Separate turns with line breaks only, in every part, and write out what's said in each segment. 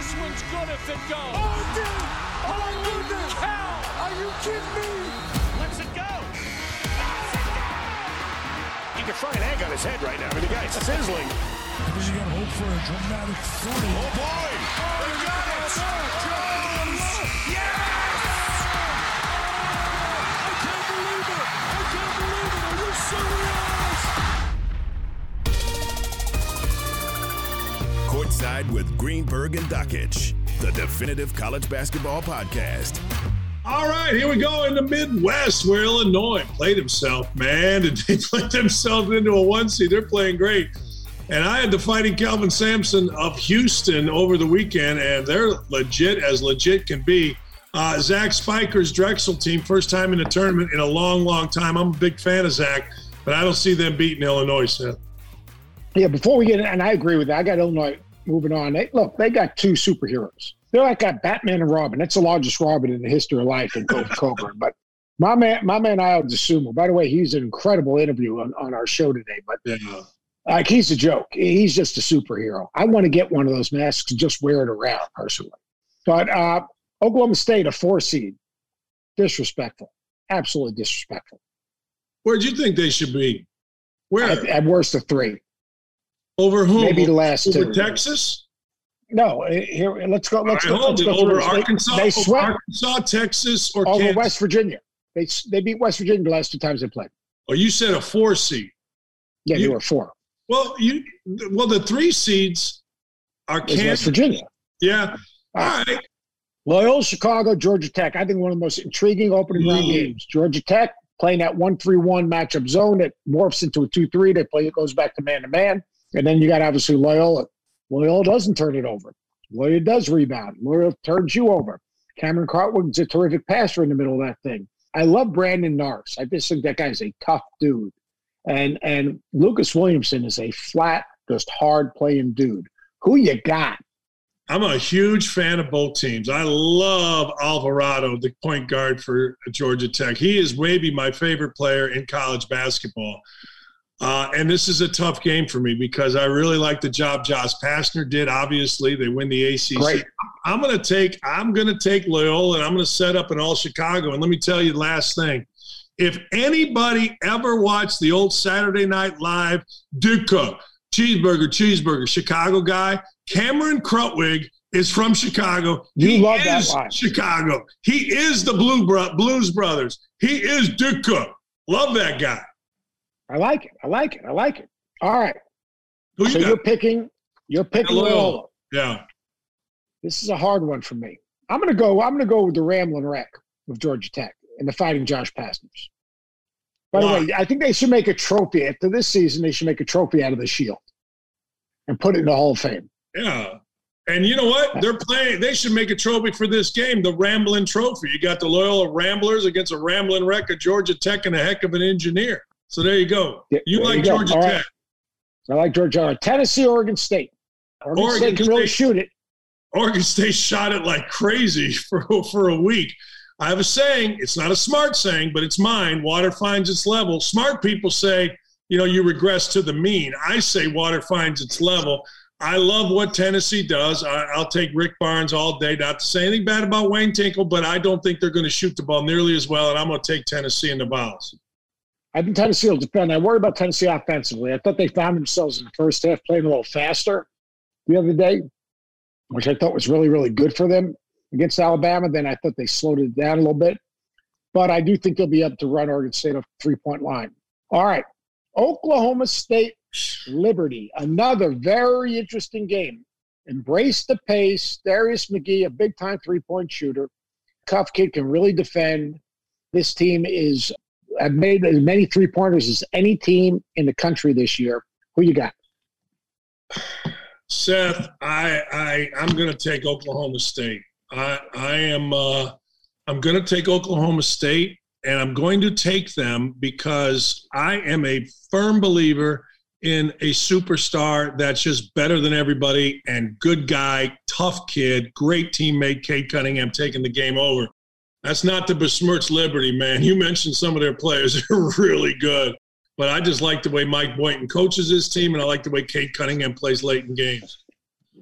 This one's good if it goes.
Oh, dude! Oh, my goodness!
Cow!
Are you kidding me?
Let's it go!
He can fry an egg on his head right now. I mean, the guy's sizzling.
Because you got to hope for a dramatic 40.
Oh, boy! They got it! Jones! Yes!
I can't believe it! I can't believe it! Are you serious?
Courtside with Greenberg and Dakich, the definitive college basketball podcast.
All right, here we go in the Midwest where Illinois played himself, man. They played themselves into a 1 seed. They're playing great. And I had the Fighting Kelvin Sampson of Houston over the weekend, and they're legit as legit can be. Zach Spiker's Drexel team, first time in the tournament in a long, long time. I'm a big fan of Zach, but I don't see them beating Illinois, Seth.
Yeah, before we get in, and I agree with that, I got Illinois moving on. They got two superheroes. They're like got Batman and Robin. That's the largest Robin in the history of life in Coburn. But my man Ayo Dosunmu, by the way, he's an incredible interview on our show today. But like he's a joke. He's just a superhero. I want to get one of those masks and just wear it around personally. But Oklahoma State, a 4 seed, disrespectful, absolutely disrespectful.
Where'd you think they should be? Where?
At worst, a 3.
Over whom?
Maybe the last
over
2.
Texas?
No, here. Let's go. Let's go
over Arkansas.
They swept
Arkansas, Texas, or
over
Kansas?
West Virginia. They beat West Virginia the last 2 times they played.
Oh, you said a 4 seed.
Yeah, you were 4.
Well, the 3 seeds are Kansas,
West Virginia.
Yeah. All right.
Loyola, Chicago, Georgia Tech. I think one of the most intriguing opening round games. Georgia Tech playing that 1-3-1 matchup zone that morphs into a 2-3. They play. It goes back to man-to-man. And then you got obviously Loyola. Loyola doesn't turn it over. Loyola does rebound. Loyola turns you over. Cameron Cartwood's a terrific passer in the middle of that thing. I love Brandon Norris. I just think that guy's a tough dude. And Lucas Williamson is a flat, just hard-playing dude. Who you got?
I'm a huge fan of both teams. I love Alvarado, the point guard for Georgia Tech. He is maybe my favorite player in college basketball. And this is a tough game for me because I really like the job Josh Pastner did. Obviously, they win the ACC.
Great.
I'm going to take Loyola, and I'm going to set up an all-Chicago. And let me tell you the last thing. If anybody ever watched the old Saturday Night Live, Duca, cheeseburger, Chicago guy, Cameron Krutwig is from Chicago.
You love that line.
Chicago. He is the Blues Brothers. He is Duca. Love that guy.
I like it. All right.
So
you're picking Loyola.
Yeah.
This is a hard one for me. I'm gonna go with the Ramblin' Wreck of Georgia Tech and the Fighting Josh Pastners. By the way, I think they should make a trophy after this season. They should make a trophy out of the Shield and put it in the Hall of Fame.
Yeah. And you know what? They should make a trophy for this game, the Ramblin' Trophy. You got the Loyola Ramblers against a Ramblin' Wreck of Georgia Tech and a heck of an engineer. So there you go. You like Georgia Tech.
Right. I like Georgia. Tennessee, Oregon State. Oregon State can really shoot it.
Oregon State shot it like crazy for a week. I have a saying. It's not a smart saying, but it's mine. Water finds its level. Smart people say, you regress to the mean. I say water finds its level. I love what Tennessee does. I'll take Rick Barnes all day. Not to say anything bad about Wayne Tinkle, but I don't think they're going to shoot the ball nearly as well, and I'm going to take Tennessee in the Vols.
I think Tennessee will defend. I worry about Tennessee offensively. I thought they found themselves in the first half playing a little faster the other day, which I thought was really, really good for them against Alabama. Then I thought they slowed it down a little bit. But I do think they'll be able to run Oregon State off the 3-point line. All right. Oklahoma State Liberty, another very interesting game. Embrace the pace. Darius McGee, a big-time 3-point shooter. Tough kid, can really defend. This team I've made as many 3-pointers as any team in the country this year. Who you got?
Seth, I'm going to take Oklahoma State. I'm going to take Oklahoma State, and I'm going to take them because I am a firm believer in a superstar that's just better than everybody and good guy, tough kid, great teammate, Cade Cunningham taking the game over. That's not to besmirch Liberty, man. You mentioned some of their players are really good. But I just like the way Mike Boynton coaches his team, and I like the way Cade Cunningham plays late in games.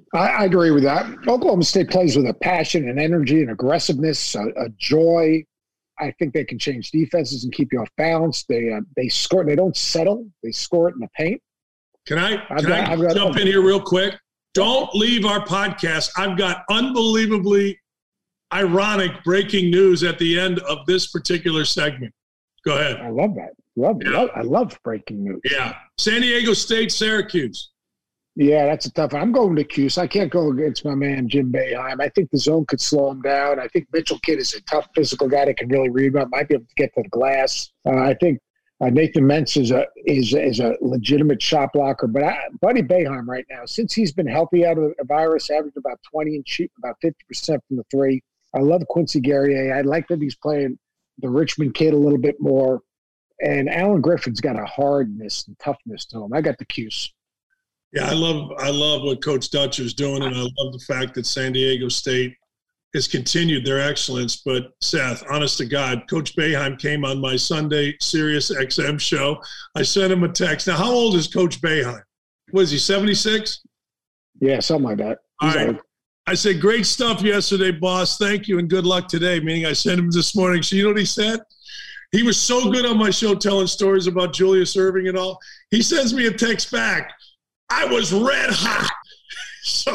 I agree with that. Oklahoma State plays with a passion and energy and aggressiveness, a joy. I think they can change defenses and keep you off balance. They score. They don't settle. They score it in the paint.
Can I jump in here real quick? Don't leave our podcast. I've got unbelievably ironic breaking news at the end of this particular segment. Go ahead.
I love that. I love breaking news.
Yeah. San Diego State, Syracuse.
Yeah, that's a tough one. I'm going to Cuse. I can't go against my man, Jim Boeheim. I think the zone could slow him down. I think Mitchell Kidd is a tough physical guy that can really rebound, might be able to get to the glass. I think Nathan Mentz is a legitimate shot blocker. But Buddy Boeheim right now, since he's been healthy out of the virus, averaged about 20 and shoot about 50% from the three. I love Quincy Guerrier. I like that he's playing the Richmond kid a little bit more. And Alan Griffin's got a hardness and toughness to him. I got the Cuse.
Yeah, I love what Coach Dutcher's doing, and I love the fact that San Diego State has continued their excellence. But, Seth, honest to God, Coach Boeheim came on my Sunday Sirius XM show. I sent him a text. Now, how old is Coach Boeheim? What is he, 76?
Yeah, something like that.
All right. I said, great stuff yesterday, boss. Thank you, and good luck today, meaning I sent him this morning. So you know what he said? He was so good on my show telling stories about Julius Erving and all. He sends me a text back. I was red hot. So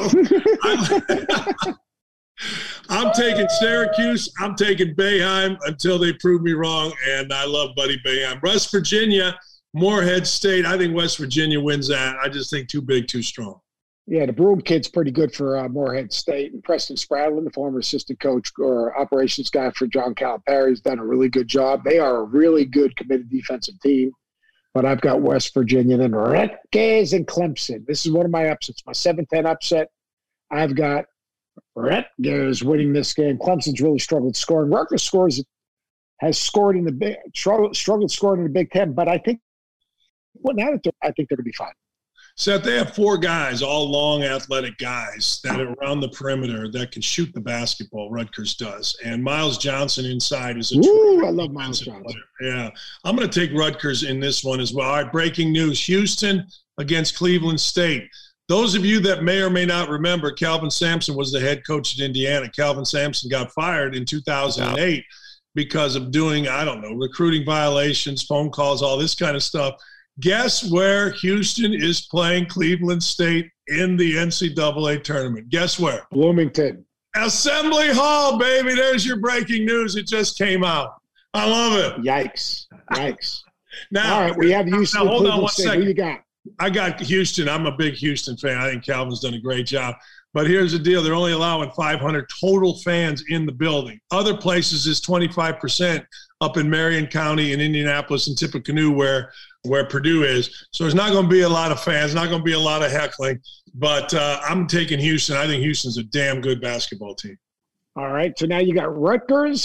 I'm taking Syracuse. I'm taking Boeheim until they prove me wrong, and I love Buddy Boeheim. West Virginia, Morehead State. I think West Virginia wins that. I just think too big, too strong.
Yeah, the Broom kid's pretty good for Morehead State. And Preston Spradlin, the former assistant coach or operations guy for John Calipari, has done a really good job. They are a really good committed defensive team. But I've got West Virginia, then Rutgers and Clemson. This is one of my upsets, my 7-10 upset. I've got Rutgers winning this game. Clemson's really struggled scoring. Rutgers has scored in the struggled scoring in the Big Ten, but I think they're going to be fine.
Seth, they have 4 guys, all long, athletic guys that are around the perimeter that can shoot the basketball. Rutgers does. And Miles Johnson inside is a
I love Miles Johnson.
Player. Yeah. I'm going to take Rutgers in this one as well. All right, breaking news. Houston against Cleveland State. Those of you that may or may not remember, Calvin Sampson was the head coach at Indiana. Calvin Sampson got fired in 2008 because of doing, recruiting violations, phone calls, all this kind of stuff. Guess where Houston is playing Cleveland State in the NCAA tournament? Guess where?
Bloomington.
Assembly Hall, baby. There's your breaking news. It just came out. I love it.
Yikes.
Now,
all right, we have Houston.
Now, hold on one second.
Who you got?
I got Houston. I'm a big Houston fan. I think Calvin's done a great job. But here's the deal. They're only allowing 500 total fans in the building. Other places is 25% up in Marion County and Indianapolis and Tippecanoe where Purdue is. So there's not going to be a lot of fans, not going to be a lot of heckling. But I'm taking Houston. I think Houston's a damn good basketball team.
All right. So now you got Rutgers,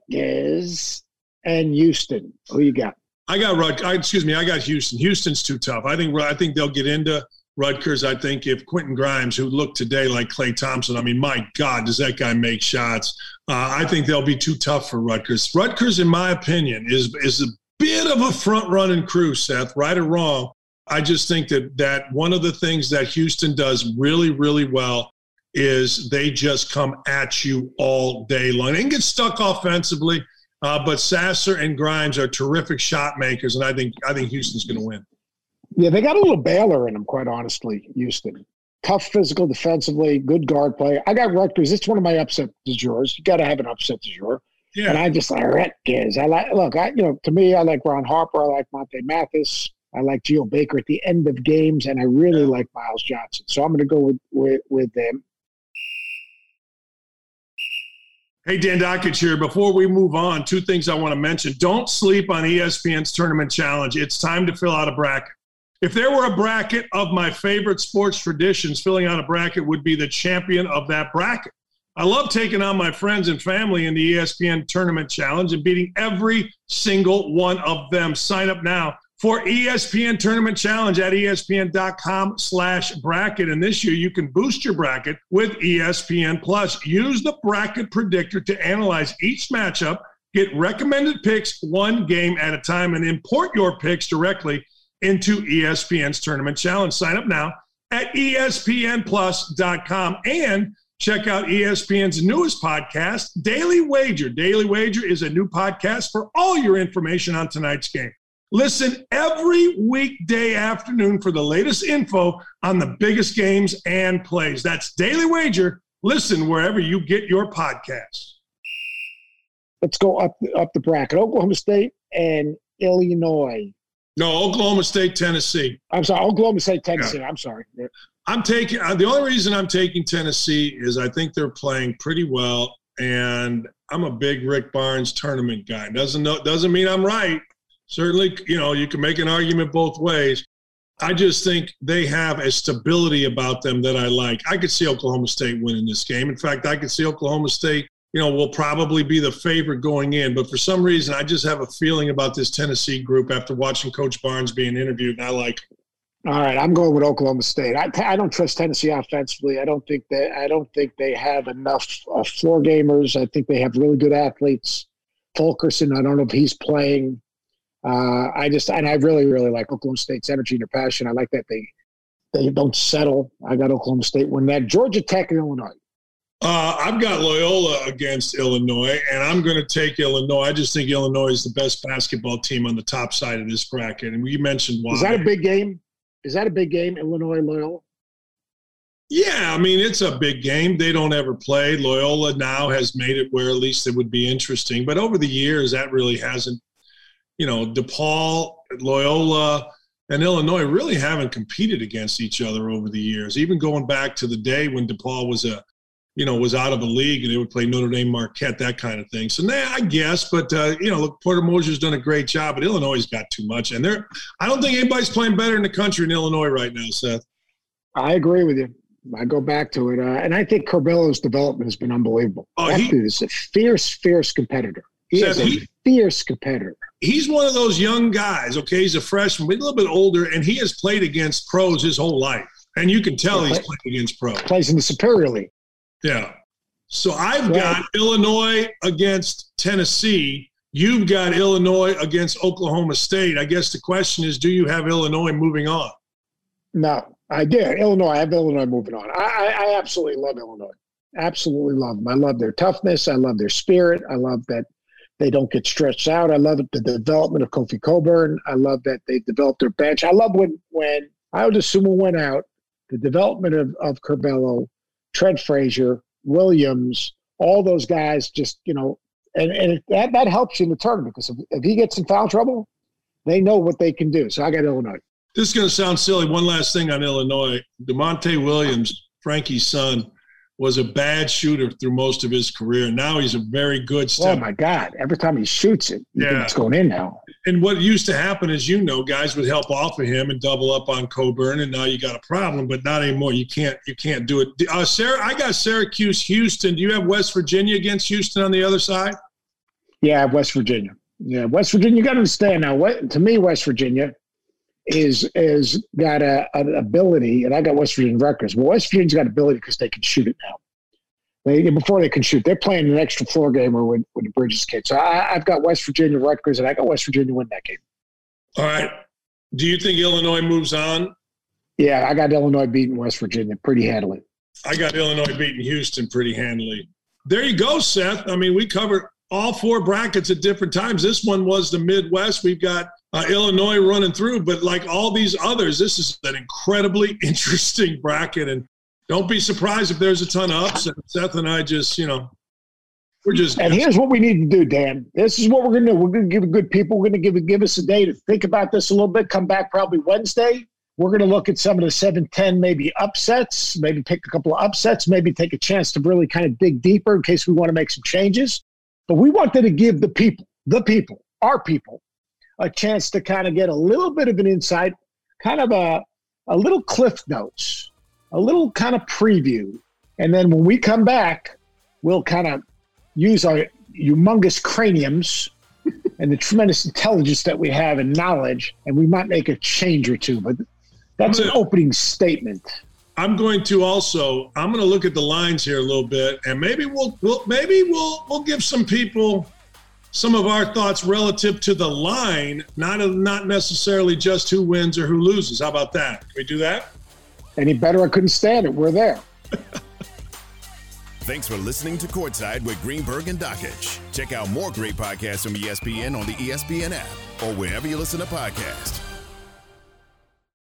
and Houston. Who you got?
I got Houston. Houston's too tough. I think they'll get into Rutgers. I think if Quentin Grimes, who looked today like Klay Thompson, my God, does that guy make shots? I think they'll be too tough for Rutgers. Rutgers, in my opinion, is a bit of a front-running crew, Seth, right or wrong. I just think that one of the things that Houston does really, really well is they just come at you all day long. They can get stuck offensively, but Sasser and Grimes are terrific shot makers, and I think Houston's going to win. Yeah,
they got a little Baylor in them, quite honestly, Houston. Tough physical defensively, good guard play. I got Rutgers. It's one of my upset du jours. You got to have an upset du jour. Yeah. And I just like Rutgers. To me, I like Ron Harper. I like Monte Mathis. I like Geo Baker at the end of games, and I really like Miles Johnson. So I'm going to go with them.
Hey, Dan Dakich here. Before we move on, 2 things I want to mention. Don't sleep on ESPN's Tournament Challenge. It's time to fill out a bracket. If there were a bracket of my favorite sports traditions, filling out a bracket would be the champion of that bracket. I love taking on my friends and family in the ESPN Tournament Challenge and beating every single one of them. Sign up now for ESPN Tournament Challenge at ESPN.com/bracket. And this year you can boost your bracket with ESPN Plus. Use the bracket predictor to analyze each matchup, get recommended picks one game at a time, and import your picks directly into ESPN's Tournament Challenge. Sign up now at ESPNplus.com. And check out ESPN's newest podcast, Daily Wager. Daily Wager is a new podcast for all your information on tonight's game. Listen every weekday afternoon for the latest info on the biggest games and plays. That's Daily Wager. Listen wherever you get your podcasts.
Let's go up the bracket. Oklahoma State and Illinois.
No, Oklahoma State, Tennessee.
I'm sorry, Oklahoma State, Tennessee.
Yeah.
I'm sorry.
I'm taking the only reason I'm taking Tennessee is I think they're playing pretty well, and I'm a big Rick Barnes tournament guy. Doesn't mean I'm right. Certainly, you can make an argument both ways. I just think they have a stability about them that I like. I could see Oklahoma State winning this game. In fact, I could see Oklahoma State, will probably be the favorite going in. But for some reason, I just have a feeling about this Tennessee group after watching Coach Barnes being interviewed, and I like it.
All right, I'm going with Oklahoma State. I don't trust Tennessee offensively. I don't think they have enough floor gamers. I think they have really good athletes. Fulkerson, I don't know if he's playing. I really, really like Oklahoma State's energy and their passion. I like that they don't settle. I got Oklahoma State win that. Georgia Tech and Illinois.
I've got Loyola against Illinois, and I'm going to take Illinois. I just think Illinois is the best basketball team on the top side of this bracket. And we mentioned why.
Is that a big game? Illinois, Loyola?
Yeah, I mean, it's a big game. They don't ever play. Loyola now has made it where at least it would be interesting. But over the years, that really hasn't. DePaul, Loyola, and Illinois really haven't competed against each other over the years. Even going back to the day when DePaul was out of a league and they would play Notre Dame, Marquette, that kind of thing. So, I guess. But, look, Porter Moser's done a great job, but Illinois has got too much. And I don't think anybody's playing better in the country than Illinois right now, Seth.
I agree with you. I go back to it. And I think Curbello's development has been unbelievable. That dude is a fierce competitor. He is a fierce competitor.
He's one of those young guys, okay? He's a freshman, but a little bit older, and he has played against pros his whole life. And you can tell he's playing against pros.
Plays in the Superior League.
Yeah. So I've got Illinois against Tennessee. You've got Illinois against Oklahoma State. I guess the question is, do you have Illinois moving on?
No, I did. I have Illinois moving on. I absolutely love Illinois. Absolutely love them. I love their toughness. I love their spirit. I love that they don't get stretched out. I love the development of Kofi Cockburn. I love that they developed their bench. I love when Ayo Dosunmu went out, the development of Curbelo, Trent Frazier, Williams, all those guys just, and that helps you in the tournament because if he gets in foul trouble, they know what they can do. So I got Illinois.
This is going to sound silly. One last thing on Illinois. DeMonte Williams, Frankie's son, was a bad shooter through most of his career. Now he's a very good step.
Oh, my God. Every time he shoots it, you think it's going in now.
And what used to happen is, guys would help off of him and double up on Cockburn, and now you got a problem, but not anymore. You can't do it. Sarah, I got Syracuse, Houston. Do you have West Virginia against Houston on the other side?
Yeah, I have West Virginia. Yeah, West Virginia, you got to understand now, to me, West Virginia is got an ability, and I got West Virginia Rutgers. Well, West Virginia's got ability because they can shoot it now. Before they can shoot, they're playing an extra floor gamer with the Bridges kids. So I've got West Virginia Rutgers, and I got West Virginia win that game.
All right. Do you think Illinois moves on?
Yeah, I got Illinois beating West Virginia pretty handily.
I got Illinois beating Houston pretty handily. There you go, Seth. I mean, we covered all four brackets at different times. This one was the Midwest. We've got Illinois running through, but like all these others, this is an incredibly interesting bracket. And don't be surprised if there's a ton of upsets. Seth and I just, we're just.
And here's what we need to do, Dan. This is what we're going to do. We're going to give good people. We're going to give us a day to think about this a little bit. Come back probably Wednesday. We're going to look at some of the 7-10 maybe upsets, maybe pick a couple of upsets, maybe take a chance to really kind of dig deeper in case we want to make some changes. But we wanted to give the people, our people, a chance to kind of get a little bit of an insight, kind of a little cliff notes, a little kind of preview. And then when we come back, we'll kind of use our humongous craniums and the tremendous intelligence that we have and knowledge, and we might make a change or two. But that's an opening statement.
I'm going to look at the lines here a little bit, and maybe we'll give some people some of our thoughts relative to the line, not necessarily just who wins or who loses. How about that? Can we do that?
Any better, I couldn't stand it. We're there.
Thanks for listening to Courtside with Greenberg and Dockich. Check out more great podcasts from ESPN on the ESPN app or wherever you listen to podcasts.